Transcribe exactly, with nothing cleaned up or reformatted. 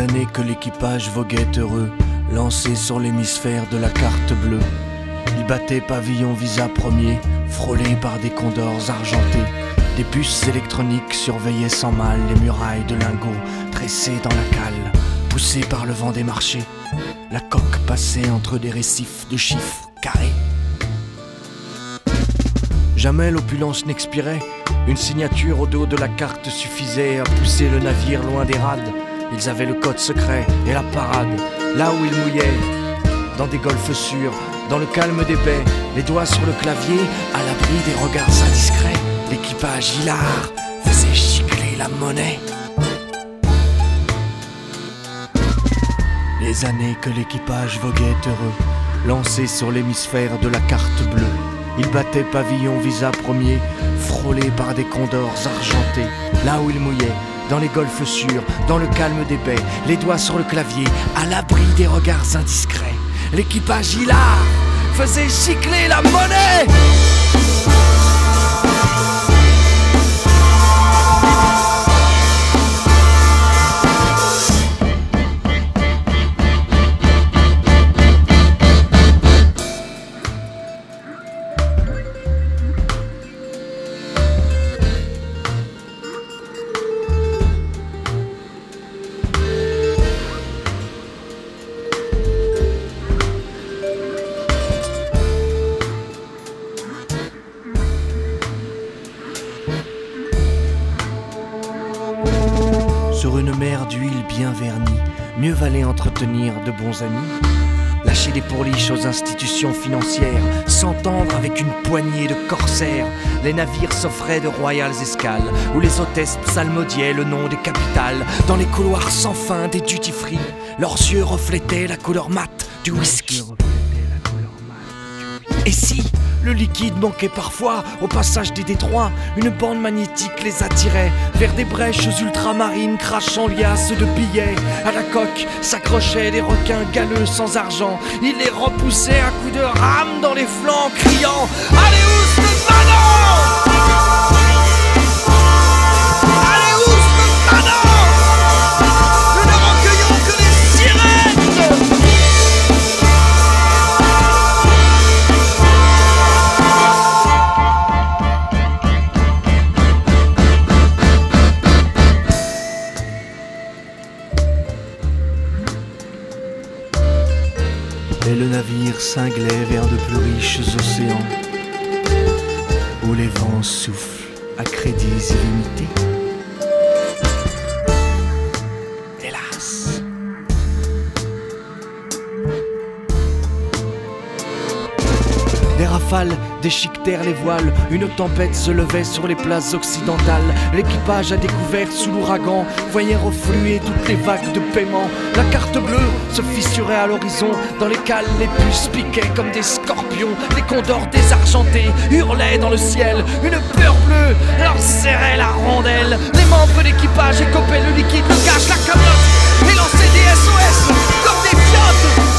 années que l'équipage voguait heureux, lancé sur l'hémisphère de la carte bleue. Il battait pavillon visa premier, frôlé par des condors argentés. Des puces électroniques surveillaient sans mal les murailles de lingots tressés dans la cale. Poussé par le vent des marchés, la coque passait entre des récifs de chiffres carrés. Jamais l'opulence n'expirait, une signature au dos de la carte suffisait à pousser le navire loin des rades. Ils avaient le code secret et la parade, là où ils mouillaient, dans des golfes sûrs, dans le calme des baies, les doigts sur le clavier, à l'abri des regards indiscrets. L'équipage hilar faisait gicler la monnaie. Les années que l'équipage voguait heureux, lancé sur l'hémisphère de la carte bleue. Il battait pavillon visa premier, frôlé par des condors argentés. Là où il mouillait, dans les golfes sûrs, dans le calme des baies, les doigts sur le clavier, à l'abri des regards indiscrets. L'équipage hilar faisait gicler la monnaie. Sur une mer d'huile bien vernie, mieux valait entretenir de bons amis. Lâcher des pourliches aux institutions financières, s'entendre avec une poignée de corsaires. Les navires s'offraient de royales escales, où les hôtesses psalmodiaient le nom des capitales. Dans les couloirs sans fin des duty-free, leurs yeux reflétaient la couleur mate du whisky. Et si le liquide manquait parfois au passage des détroits, une bande magnétique les attirait vers des brèches ultramarines crachant liasses de billets. À la coque s'accrochaient des requins galeux sans argent. Ils les repoussaient à coups de rame dans les flancs, criant « Allez où ce manon ! Allez où ce manon ! Nous ne recueillons que des sirènes !» Et le navire cinglait vers de plus riches océans, où les vents soufflent à crédits illimités. Hélas. Des rafales déchiquetèrent les voiles, une tempête se levait sur les places occidentales. L'équipage a découvert sous l'ouragan voyait refluer toutes les vagues de paiement. La carte bleue se fissurait à l'horizon, dans les cales les puces piquaient comme des scorpions. Les condors désargentés hurlaient dans le ciel, une peur bleue leur serrait la rondelle. Les membres d'équipage écopaient le liquide, le cash, la cagnotte et lançaient des S O S comme des fiottes.